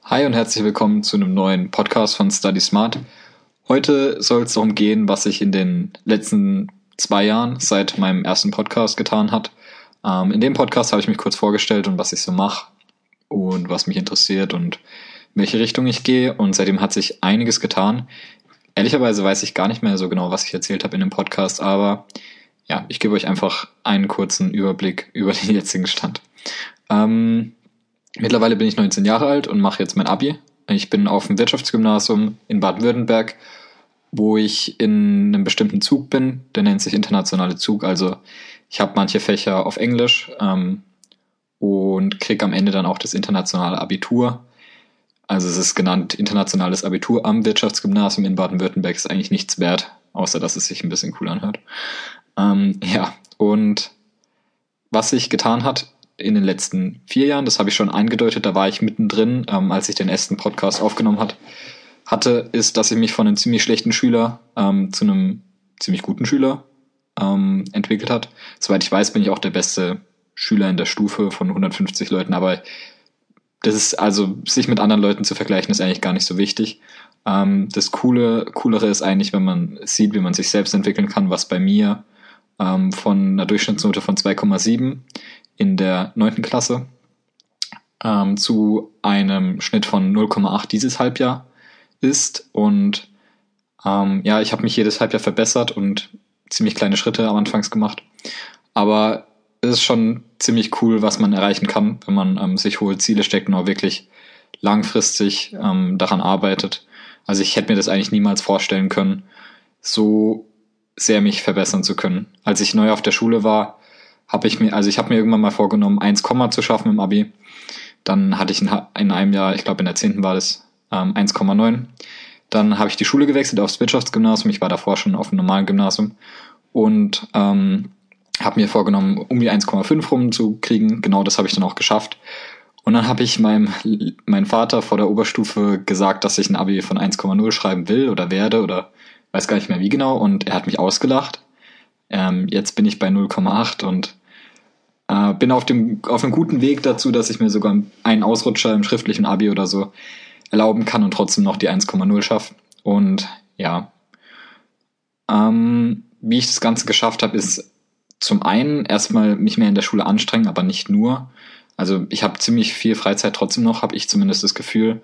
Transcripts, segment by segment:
Hi und herzlich willkommen zu einem neuen Podcast von Study Smart. Heute soll es darum gehen, was sich in den letzten 2 Jahren seit meinem ersten Podcast getan hat. In dem Podcast habe ich mich kurz vorgestellt und was ich so mache und was mich interessiert und in welche Richtung ich gehe. Und seitdem hat sich einiges getan. Ehrlicherweise weiß ich gar nicht mehr so genau, was ich erzählt habe in dem Podcast, aber ja, ich gebe euch einfach einen kurzen Überblick über den jetzigen Stand. Mittlerweile bin ich 19 Jahre alt und mache jetzt mein Abi. Ich bin auf dem Wirtschaftsgymnasium in Baden-Württemberg, wo ich in einem bestimmten Zug bin. Der nennt sich internationale Zug. Also ich habe manche Fächer auf Englisch und kriege am Ende dann auch das internationale Abitur. Also es ist genannt internationales Abitur am Wirtschaftsgymnasium in Baden-Württemberg. Ist eigentlich nichts wert, außer dass es sich ein bisschen cool anhört. Und was sich getan hat in den letzten 4 Jahren, das habe ich schon angedeutet, da war ich mittendrin, als ich den ersten Podcast aufgenommen hatte, ist, dass ich mich von einem ziemlich schlechten Schüler zu einem ziemlich guten Schüler entwickelt hat. Soweit ich weiß, bin ich auch der beste Schüler in der Stufe von 150 Leuten, aber das ist also, sich mit anderen Leuten zu vergleichen, ist eigentlich gar nicht so wichtig. Das Coolere ist eigentlich, wenn man sieht, wie man sich selbst entwickeln kann, was bei mir von einer Durchschnittsnote von 2,7 in der 9. Klasse zu einem Schnitt von 0,8 dieses Halbjahr ist. Und ich habe mich jedes Halbjahr verbessert und ziemlich kleine Schritte am Anfangs gemacht. Aber es ist schon ziemlich cool, was man erreichen kann, wenn man sich hohe Ziele steckt und auch wirklich langfristig daran arbeitet. Also ich hätte mir das eigentlich niemals vorstellen können, so sehr mich verbessern zu können. Als ich neu auf der Schule war, habe ich mir irgendwann mal vorgenommen, 1, zu schaffen im Abi. Dann hatte ich in einem Jahr, ich glaube in der 10. war das, 1,9. Dann habe ich die Schule gewechselt aufs Wirtschaftsgymnasium. Ich war davor schon auf einem normalen Gymnasium und habe mir vorgenommen, um die 1,5 rumzukriegen. Genau das habe ich dann auch geschafft. Und dann habe ich meinem Vater vor der Oberstufe gesagt, dass ich ein Abi von 1,0 schreiben will oder werde oder weiß gar nicht mehr wie genau. Und er hat mich ausgelacht. Jetzt bin ich bei 0,8 und bin auf einem guten Weg dazu, dass ich mir sogar einen Ausrutscher im schriftlichen Abi oder so erlauben kann und trotzdem noch die 1,0 schaffe. Und ja, wie ich das Ganze geschafft habe, ist zum einen erstmal mich mehr in der Schule anstrengen, aber nicht nur. Also ich habe ziemlich viel Freizeit trotzdem noch, habe ich zumindest das Gefühl.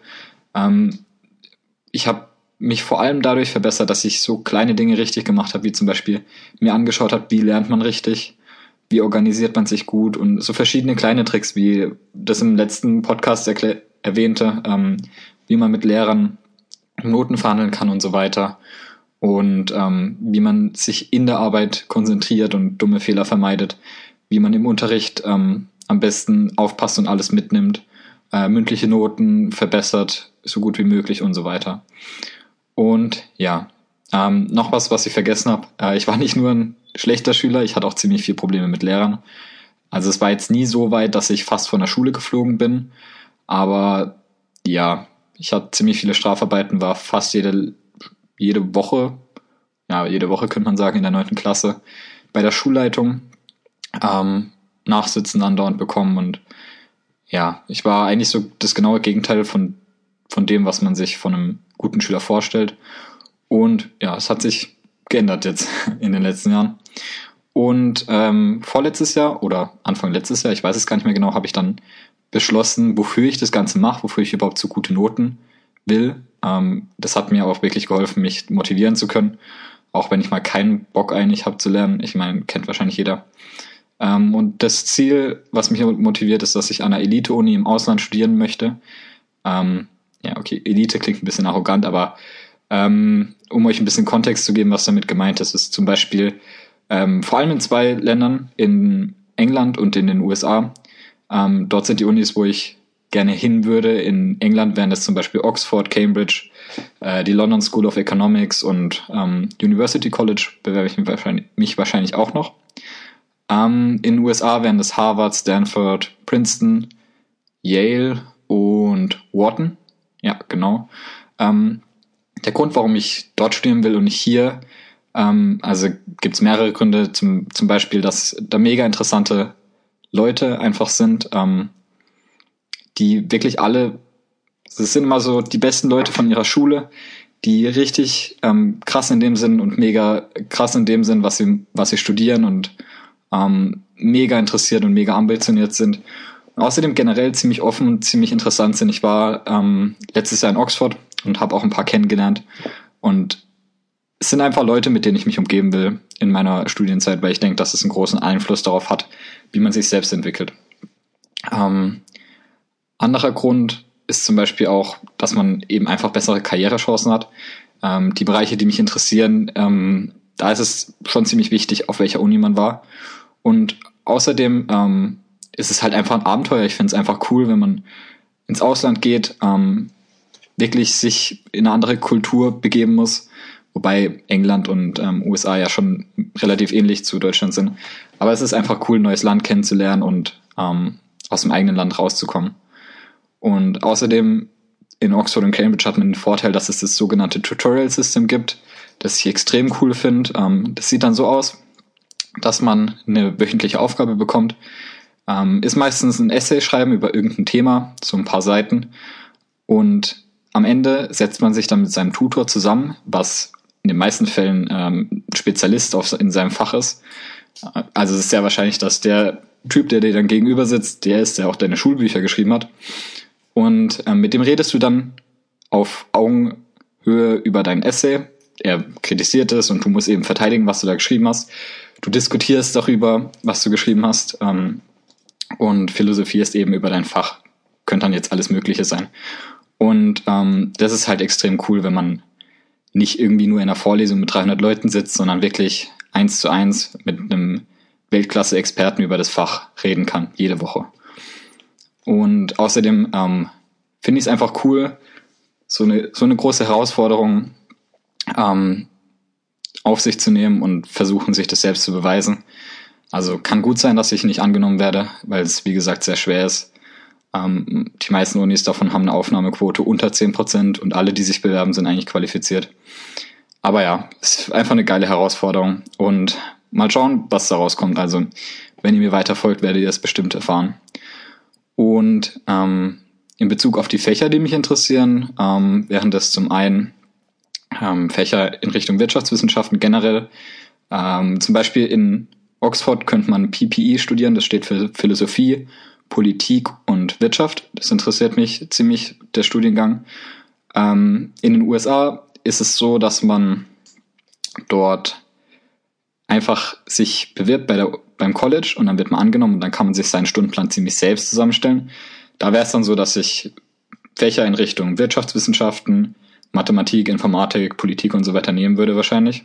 Ich habe mich vor allem dadurch verbessert, dass ich so kleine Dinge richtig gemacht habe, wie zum Beispiel mir angeschaut habe, wie lernt man richtig, wie organisiert man sich gut und so verschiedene kleine Tricks, wie das im letzten Podcast erwähnte, wie man mit Lehrern Noten verhandeln kann und so weiter und wie man sich in der Arbeit konzentriert und dumme Fehler vermeidet, wie man im Unterricht am besten aufpasst und alles mitnimmt, mündliche Noten verbessert, so gut wie möglich und so weiter. Und ja, noch was ich vergessen habe. Ich war nicht nur ein schlechter Schüler, ich hatte auch ziemlich viele Probleme mit Lehrern. Also es war jetzt nie so weit, dass ich fast von der Schule geflogen bin. Aber ja, ich hatte ziemlich viele Strafarbeiten, war fast jede Woche, jede Woche könnte man sagen, in der 9. Klasse bei der Schulleitung Nachsitzen andauernd bekommen. Und ja, ich war eigentlich so das genaue Gegenteil von dem, was man sich von einem guten Schüler vorstellt. Und ja, es hat sich geändert jetzt in den letzten Jahren. Und vorletztes Jahr oder Anfang letztes Jahr, ich weiß es gar nicht mehr genau, habe ich dann beschlossen, wofür ich das Ganze mache, wofür ich überhaupt so gute Noten will. Das hat mir auch wirklich geholfen, mich motivieren zu können, auch wenn ich mal keinen Bock eigentlich habe zu lernen. Ich meine, kennt wahrscheinlich jeder. Und das Ziel, was mich motiviert, ist, dass ich an einer Elite-Uni im Ausland studieren möchte. Elite klingt ein bisschen arrogant, aber um euch ein bisschen Kontext zu geben, was damit gemeint ist, ist zum Beispiel vor allem in 2 Ländern, in England und in den USA. Dort sind die Unis, wo ich gerne hin würde. In England wären das zum Beispiel Oxford, Cambridge, die London School of Economics und University College bewerbe ich mich wahrscheinlich auch noch. In den USA wären das Harvard, Stanford, Princeton, Yale und Wharton. Ja, genau. Der Grund, warum ich dort studieren will und nicht hier, also gibt es mehrere Gründe. Zum Beispiel, dass da mega interessante Leute einfach sind, die wirklich alle Es sind immer so die besten Leute von ihrer Schule, die richtig krass in dem Sinn und mega krass in dem Sinn, was sie studieren und mega interessiert und mega ambitioniert sind. Und außerdem generell ziemlich offen und ziemlich interessant sind. Ich war letztes Jahr in Oxford und habe auch ein paar kennengelernt. Und es sind einfach Leute, mit denen ich mich umgeben will in meiner Studienzeit, weil ich denke, dass es einen großen Einfluss darauf hat, wie man sich selbst entwickelt. Anderer Grund ist zum Beispiel auch, dass man eben einfach bessere Karrierechancen hat. Die Bereiche, die mich interessieren, da ist es schon ziemlich wichtig, auf welcher Uni man war. Und außerdem ist es halt einfach ein Abenteuer. Ich finde es einfach cool, wenn man ins Ausland geht, wirklich sich in eine andere Kultur begeben muss. Wobei England und USA ja schon relativ ähnlich zu Deutschland sind. Aber es ist einfach cool, ein neues Land kennenzulernen und aus dem eigenen Land rauszukommen. Und außerdem in Oxford und Cambridge hat man den Vorteil, dass es das sogenannte Tutorial System gibt, das ich extrem cool finde. Das sieht dann so aus, dass man eine wöchentliche Aufgabe bekommt. Ist meistens ein Essay schreiben über irgendein Thema, so ein paar Seiten. Und am Ende setzt man sich dann mit seinem Tutor zusammen, was in den meisten Fällen Spezialist in seinem Fach ist. Also es ist sehr wahrscheinlich, dass der Typ, der dir dann gegenüber sitzt, der ist, der auch deine Schulbücher geschrieben hat. Und mit dem redest du dann auf Augenhöhe über dein Essay. Er kritisiert es und du musst eben verteidigen, was du da geschrieben hast. Du diskutierst darüber, was du geschrieben hast und philosophierst eben über dein Fach. Könnte dann jetzt alles Mögliche sein. Und das ist halt extrem cool, wenn man nicht irgendwie nur in einer Vorlesung mit 300 Leuten sitzt, sondern wirklich 1:1 mit einem Weltklasse-Experten über das Fach reden kann, jede Woche. Und außerdem finde ich es einfach cool, so eine große Herausforderung auf sich zu nehmen und versuchen, sich das selbst zu beweisen. Also kann gut sein, dass ich nicht angenommen werde, weil es, wie gesagt, sehr schwer ist. Die meisten Unis davon haben eine Aufnahmequote unter 10% und alle, die sich bewerben, sind eigentlich qualifiziert. Aber ja, es ist einfach eine geile Herausforderung und mal schauen, was da rauskommt. Also, wenn ihr mir weiter folgt, werdet ihr es bestimmt erfahren. Und in Bezug auf die Fächer, die mich interessieren, wären das zum einen Fächer in Richtung Wirtschaftswissenschaften generell. Zum Beispiel in Oxford könnte man PPE studieren, das steht für Philosophie, Politik und Wirtschaft. Das interessiert mich ziemlich, der Studiengang. In den USA ist es so, dass man dort einfach sich bewirbt beim College und dann wird man angenommen und dann kann man sich seinen Stundenplan ziemlich selbst zusammenstellen. Da wäre es dann so, dass ich Fächer in Richtung Wirtschaftswissenschaften, Mathematik, Informatik, Politik und so weiter nehmen würde wahrscheinlich.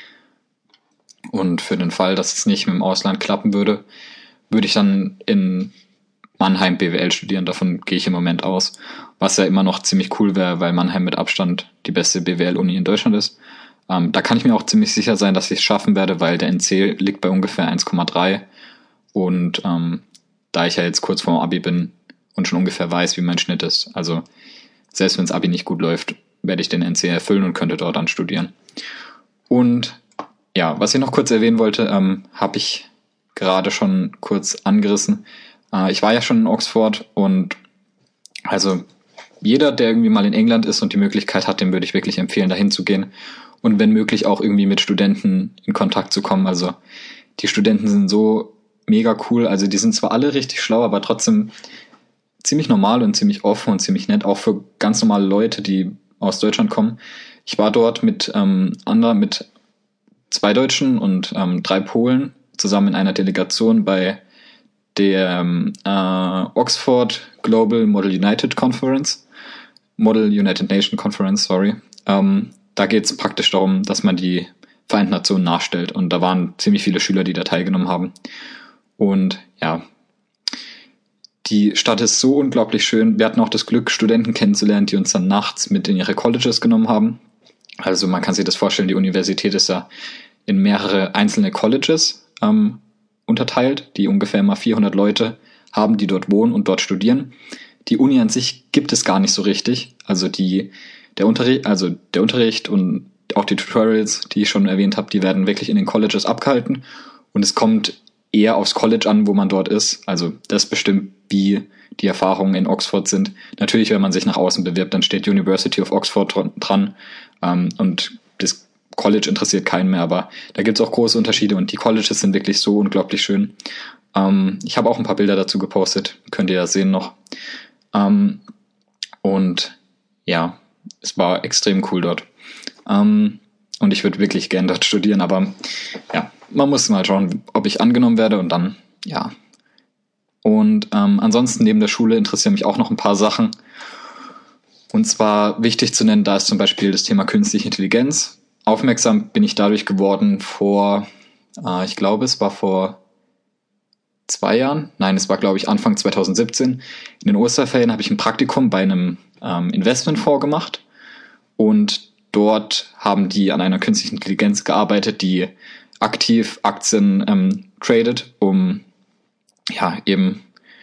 Und für den Fall, dass es nicht mit dem Ausland klappen würde, würde ich dann in Mannheim BWL studieren. Davon gehe ich im Moment aus. Was ja immer noch ziemlich cool wäre, weil Mannheim mit Abstand die beste BWL-Uni in Deutschland ist. Da kann ich mir auch ziemlich sicher sein, dass ich es schaffen werde, weil der NC liegt bei ungefähr 1,3. Und da ich ja jetzt kurz vorm Abi bin und schon ungefähr weiß, wie mein Schnitt ist, also selbst wenn das Abi nicht gut läuft, werde ich den NC erfüllen und könnte dort dann studieren. Und ja, was ich noch kurz erwähnen wollte, habe ich gerade schon kurz angerissen. Ich war ja schon in Oxford und also jeder, der irgendwie mal in England ist und die Möglichkeit hat, dem würde ich wirklich empfehlen, dahin zu gehen und wenn möglich auch irgendwie mit Studenten in Kontakt zu kommen. Also die Studenten sind so mega cool, also die sind zwar alle richtig schlau, aber trotzdem ziemlich normal und ziemlich offen und ziemlich nett, auch für ganz normale Leute, die aus Deutschland kommen. Ich war dort mit 2 Deutschen und 3 Polen zusammen in einer Delegation bei der Oxford Global Model United Nation Conference, sorry. Da geht es praktisch darum, dass man die Vereinten Nationen nachstellt. Und da waren ziemlich viele Schüler, die da teilgenommen haben. Und ja, die Stadt ist so unglaublich schön. Wir hatten auch das Glück, Studenten kennenzulernen, die uns dann nachts mit in ihre Colleges genommen haben. Also man kann sich das vorstellen, die Universität ist ja in mehrere einzelne Colleges unterteilt, die ungefähr immer 400 Leute haben, die dort wohnen und dort studieren. Die Uni an sich gibt es gar nicht so richtig. Also der Unterricht und auch die Tutorials, die ich schon erwähnt habe, die werden wirklich in den Colleges abgehalten. Und es kommt eher aufs College an, wo man dort ist. Also das bestimmt, wie die Erfahrungen in Oxford sind. Natürlich, wenn man sich nach außen bewirbt, dann steht University of Oxford dran, und das College interessiert keinen mehr, aber da gibt es auch große Unterschiede und die Colleges sind wirklich so unglaublich schön. Ich habe auch ein paar Bilder dazu gepostet, könnt ihr ja sehen noch. Und ja, es war extrem cool dort. Und ich würde wirklich gern dort studieren, aber ja, man muss mal schauen, ob ich angenommen werde und dann, ja. Und ansonsten neben der Schule interessieren mich auch noch ein paar Sachen. Und zwar wichtig zu nennen, da ist zum Beispiel das Thema künstliche Intelligenz. Aufmerksam bin ich dadurch geworden ich glaube, es war vor 2 Jahren. Nein, es war, glaube ich, Anfang 2017. In den Osterferien habe ich ein Praktikum bei einem Investmentfonds gemacht. Und dort haben die an einer künstlichen Intelligenz gearbeitet, die aktiv Aktien tradet, um ja eben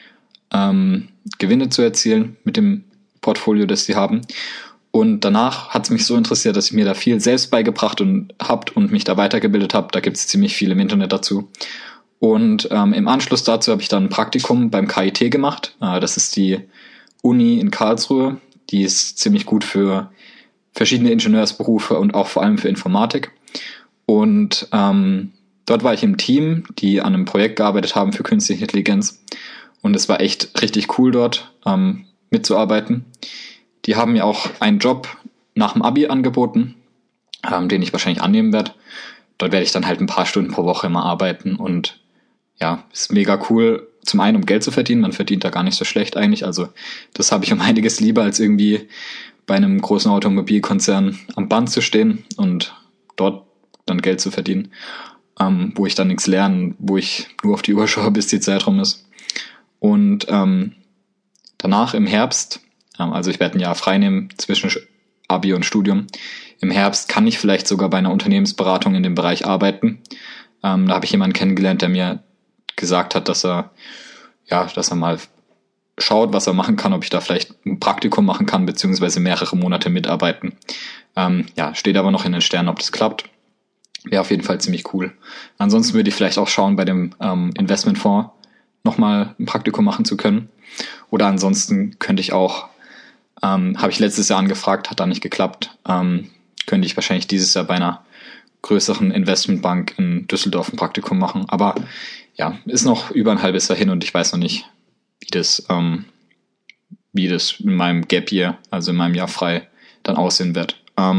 Gewinne zu erzielen mit dem Portfolio, das sie haben. Und danach hat es mich so interessiert, dass ich mir da viel selbst beigebracht habe und mich da weitergebildet habe. Da gibt es ziemlich viel im Internet dazu. Und im Anschluss dazu habe ich dann ein Praktikum beim KIT gemacht. Das ist die Uni in Karlsruhe. Die ist ziemlich gut für verschiedene Ingenieursberufe und auch vor allem für Informatik. Und dort war ich im Team, die an einem Projekt gearbeitet haben für künstliche Intelligenz. Und es war echt richtig cool dort mitzuarbeiten. Die haben mir auch einen Job nach dem Abi angeboten, den ich wahrscheinlich annehmen werde. Dort werde ich dann halt ein paar Stunden pro Woche immer arbeiten und ja, ist mega cool. Zum einen, um Geld zu verdienen, man verdient da gar nicht so schlecht eigentlich. Also das habe ich um einiges lieber, als irgendwie bei einem großen Automobilkonzern am Band zu stehen und dort dann Geld zu verdienen, wo ich dann nichts lerne, wo ich nur auf die Uhr schaue, bis die Zeit rum ist. Und danach im Herbst, also ich werde ein Jahr frei nehmen zwischen Abi und Studium. Im Herbst kann ich vielleicht sogar bei einer Unternehmensberatung in dem Bereich arbeiten. Da habe ich jemanden kennengelernt, der mir gesagt hat, dass er mal schaut, was er machen kann, ob ich da vielleicht ein Praktikum machen kann, beziehungsweise mehrere Monate mitarbeiten. Steht aber noch in den Sternen, ob das klappt. Wäre auf jeden Fall ziemlich cool. Ansonsten würde ich vielleicht auch schauen, bei dem Investmentfonds nochmal ein Praktikum machen zu können. Oder ansonsten könnte ich auch, habe ich letztes Jahr angefragt, hat da nicht geklappt, könnte ich wahrscheinlich dieses Jahr bei einer größeren Investmentbank in Düsseldorf ein Praktikum machen. Aber ja, ist noch über ein halbes Jahr hin und ich weiß noch nicht, wie das in meinem Gap Year, also in meinem Jahr frei, dann aussehen wird.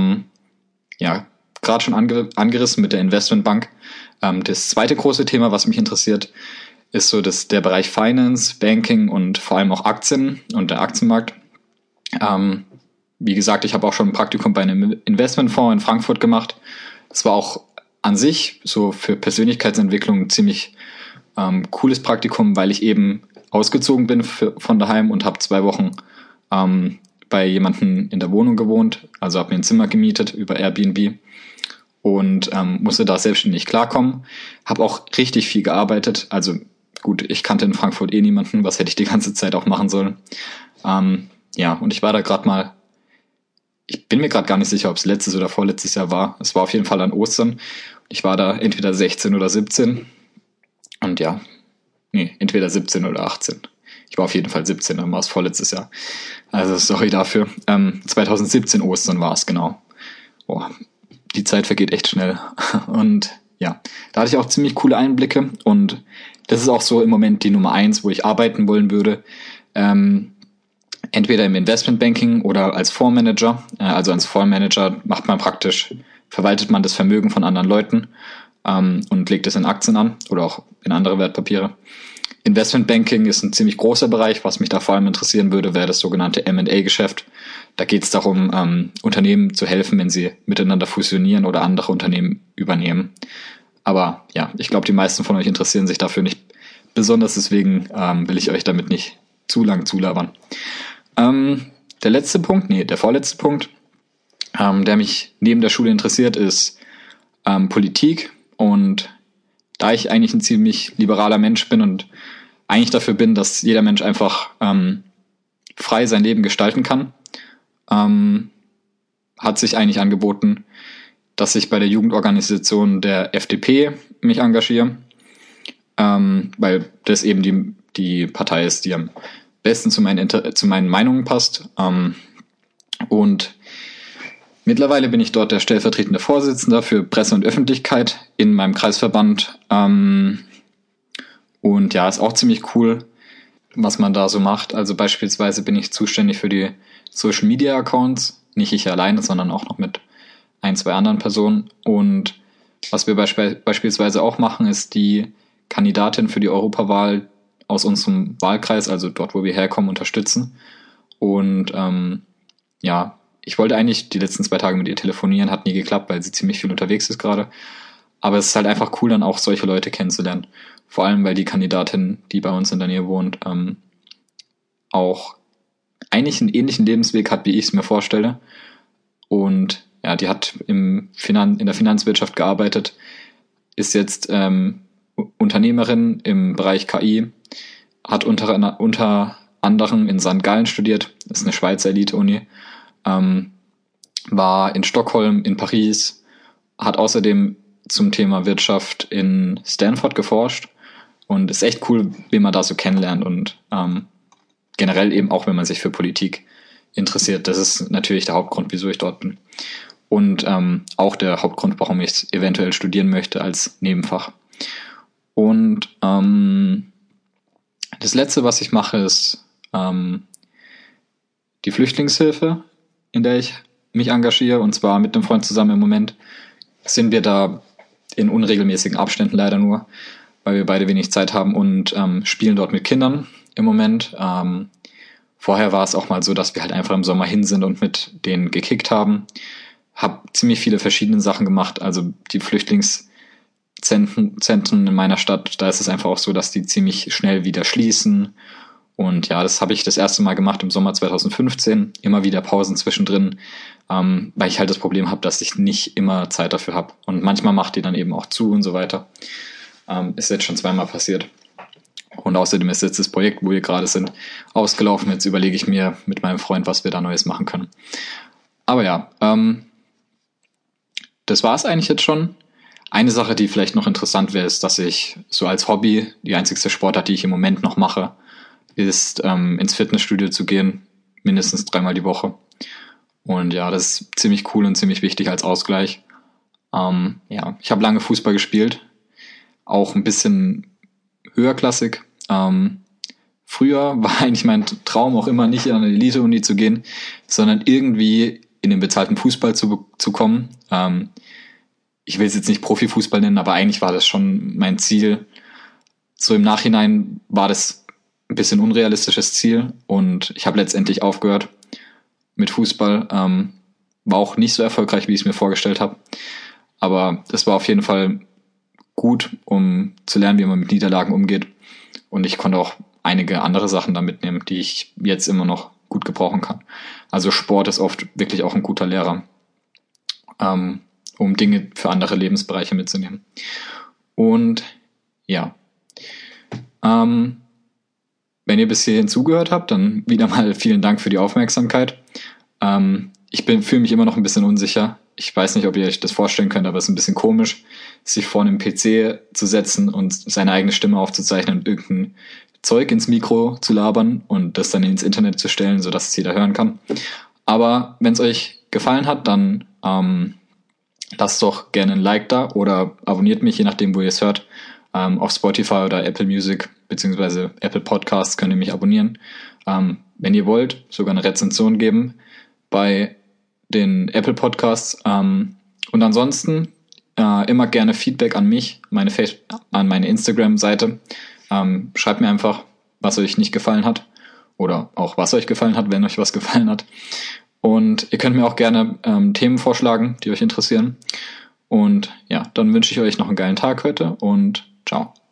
Gerade schon angerissen mit der Investmentbank. Das zweite große Thema, was mich interessiert, ist so der Bereich Finance, Banking und vor allem auch Aktien und der Aktienmarkt. Wie gesagt, ich habe auch schon ein Praktikum bei einem Investmentfonds in Frankfurt gemacht. Das war auch an sich so für Persönlichkeitsentwicklung ein ziemlich cooles Praktikum, weil ich eben ausgezogen bin von daheim und habe 2 Wochen bei jemandem in der Wohnung gewohnt. Also habe mir ein Zimmer gemietet über Airbnb und musste da selbstständig klarkommen. Habe auch richtig viel gearbeitet. Also gut, ich kannte in Frankfurt niemanden. Was hätte ich die ganze Zeit auch machen sollen? Und ich war da gerade mal, ich bin mir gerade gar nicht sicher, ob es letztes oder vorletztes Jahr war. Es war auf jeden Fall an Ostern. Ich war da entweder 16 oder 17. Und entweder 17 oder 18. Ich war auf jeden Fall 17, dann war es vorletztes Jahr. Also sorry dafür. 2017 Ostern war es, genau. Boah, die Zeit vergeht echt schnell. Und ja, da hatte ich auch ziemlich coole Einblicke. Und das ist auch so im Moment die Nummer 1, wo ich arbeiten wollen würde. Entweder im Investmentbanking oder als Fondsmanager. Also als Fondsmanager verwaltet man das Vermögen von anderen Leuten und legt es in Aktien an oder auch in andere Wertpapiere. Investmentbanking ist ein ziemlich großer Bereich. Was mich da vor allem interessieren würde, wäre das sogenannte M&A-Geschäft. Da geht es darum, Unternehmen zu helfen, wenn sie miteinander fusionieren oder andere Unternehmen übernehmen. Aber ja, ich glaube, die meisten von euch interessieren sich dafür nicht besonders, deswegen will ich euch damit nicht zu lang zulabern. Der vorletzte Punkt, der mich neben der Schule interessiert, ist Politik. Und da ich eigentlich ein ziemlich liberaler Mensch bin und eigentlich dafür bin, dass jeder Mensch einfach frei sein Leben gestalten kann, hat sich eigentlich angeboten, dass ich bei der Jugendorganisation der FDP mich engagiere. weil das eben die Partei ist, die am besten zu meinen Meinungen passt. Und mittlerweile bin ich dort der stellvertretende Vorsitzende für Presse und Öffentlichkeit in meinem Kreisverband. Und ja, ist auch ziemlich cool, was man da so macht. Also beispielsweise bin ich zuständig für die Social Media Accounts. Nicht ich alleine, sondern auch noch mit 1, 2 anderen Personen. Und was wir beispielsweise auch machen, ist die Kandidatin für die Europawahl aus unserem Wahlkreis, also dort, wo wir herkommen, unterstützen. Und ja, ich wollte eigentlich die letzten 2 Tage mit ihr telefonieren, hat nie geklappt, weil sie ziemlich viel unterwegs ist gerade. Aber es ist halt einfach cool, dann auch solche Leute kennenzulernen. Vor allem, weil die Kandidatin, die bei uns in der Nähe wohnt, auch eigentlich einen ähnlichen Lebensweg hat, wie ich es mir vorstelle. Und ja, die hat in der Finanzwirtschaft gearbeitet, ist jetzt Unternehmerin im Bereich KI, hat unter anderem in St. Gallen studiert, das ist eine Schweizer Elite-Uni, war in Stockholm, in Paris, hat außerdem zum Thema Wirtschaft in Stanford geforscht und ist echt cool, wen man da so kennenlernt und generell eben auch, wenn man sich für Politik interessiert. Das ist natürlich der Hauptgrund, wieso ich dort bin. Und auch der Hauptgrund, warum ich es eventuell studieren möchte als Nebenfach. Und das Letzte, was ich mache, ist die Flüchtlingshilfe, in der ich mich engagiere. Und zwar mit einem Freund zusammen im Moment sind wir da in unregelmäßigen Abständen leider nur, weil wir beide wenig Zeit haben und spielen dort mit Kindern im Moment. Vorher war es auch mal so, dass wir halt einfach im Sommer hin sind und mit denen gekickt haben. Hab ziemlich viele verschiedene Sachen gemacht. Also die Flüchtlingszentren in meiner Stadt, da ist es einfach auch so, dass die ziemlich schnell wieder schließen. Und ja, das habe ich das erste Mal gemacht im Sommer 2015. Immer wieder Pausen zwischendrin, weil ich halt das Problem habe, dass ich nicht immer Zeit dafür habe. Und manchmal macht die dann eben auch zu und so weiter. Ist jetzt schon 2-mal passiert. Und außerdem ist jetzt das Projekt, wo wir gerade sind, ausgelaufen. Jetzt überlege ich mir mit meinem Freund, was wir da Neues machen können. Aber ja, das war es eigentlich jetzt schon. Eine Sache, die vielleicht noch interessant wäre, ist, dass ich so als Hobby, die einzigste Sportart, die ich im Moment noch mache, ist ins Fitnessstudio zu gehen, mindestens 3-mal die Woche. Und ja, das ist ziemlich cool und ziemlich wichtig als Ausgleich. Ja, ich habe lange Fußball gespielt, auch ein bisschen höherklassig. Früher war eigentlich mein Traum auch immer nicht in eine Elite-Uni zu gehen, sondern irgendwie in den bezahlten Fußball zu kommen. Ich will es jetzt nicht Profifußball nennen, aber eigentlich war das schon mein Ziel. So im Nachhinein war das ein bisschen unrealistisches Ziel und ich habe letztendlich aufgehört mit Fußball. War auch nicht so erfolgreich, wie ich es mir vorgestellt habe. Aber das war auf jeden Fall gut, um zu lernen, wie man mit Niederlagen umgeht. Und ich konnte auch einige andere Sachen da mitnehmen, die ich jetzt immer noch gut gebrauchen kann. Also Sport ist oft wirklich auch ein guter Lehrer, um Dinge für andere Lebensbereiche mitzunehmen. Und ja, wenn ihr bis hierhin zugehört habt, dann wieder mal vielen Dank für die Aufmerksamkeit. Ich fühle mich immer noch ein bisschen unsicher. Ich weiß nicht, ob ihr euch das vorstellen könnt, aber es ist ein bisschen komisch, sich vor einem PC zu setzen und seine eigene Stimme aufzuzeichnen und irgendein Zeug ins Mikro zu labern und das dann ins Internet zu stellen, sodass es jeder hören kann. Aber wenn es euch gefallen hat, dann lasst doch gerne ein Like da oder abonniert mich, je nachdem, wo ihr es hört. Auf Spotify oder Apple Music beziehungsweise Apple Podcasts könnt ihr mich abonnieren. Wenn ihr wollt, sogar eine Rezension geben bei den Apple Podcasts. Und ansonsten immer gerne Feedback an mich, an meine Instagram-Seite. Schreibt mir einfach, was euch nicht gefallen hat oder auch was euch gefallen hat, wenn euch was gefallen hat. Und ihr könnt mir auch gerne Themen vorschlagen, die euch interessieren. Und ja, dann wünsche ich euch noch einen geilen Tag heute und ciao.